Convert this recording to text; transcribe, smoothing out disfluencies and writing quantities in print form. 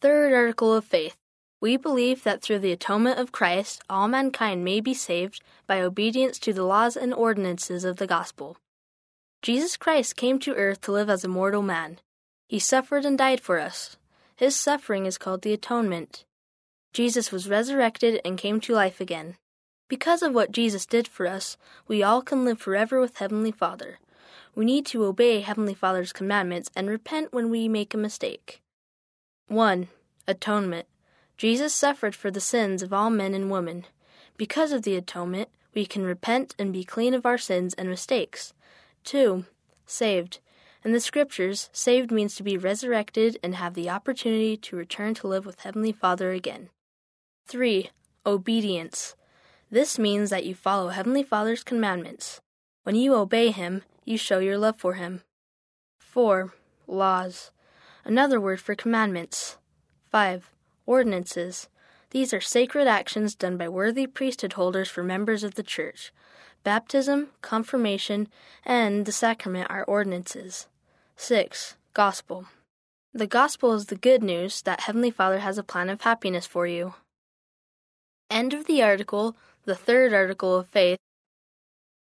Third article of faith. We believe that through the atonement of Christ, all mankind may be saved by obedience to the laws and ordinances of the gospel. Jesus Christ came to earth to live as a mortal man. He suffered and died for us. His suffering is called the atonement. Jesus was resurrected and came to life again. Because of what Jesus did for us, we all can live forever with Heavenly Father. We need to obey Heavenly Father's commandments and repent when we make a mistake. 1. Atonement. Jesus suffered for the sins of all men and women. Because of the atonement, we can repent and be clean of our sins and mistakes. 2. Saved. In the Scriptures, saved means to be resurrected and have the opportunity to return to live with Heavenly Father again. 3. Obedience. This means that you follow Heavenly Father's commandments. When you obey Him, you show your love for Him. 4. Laws. Another word for commandments. 5. Ordinances. These are sacred actions done by worthy priesthood holders for members of the church. Baptism, confirmation, and the sacrament are ordinances. 6. Gospel. The gospel is the good news that Heavenly Father has a plan of happiness for you. End of the article, the third article of faith,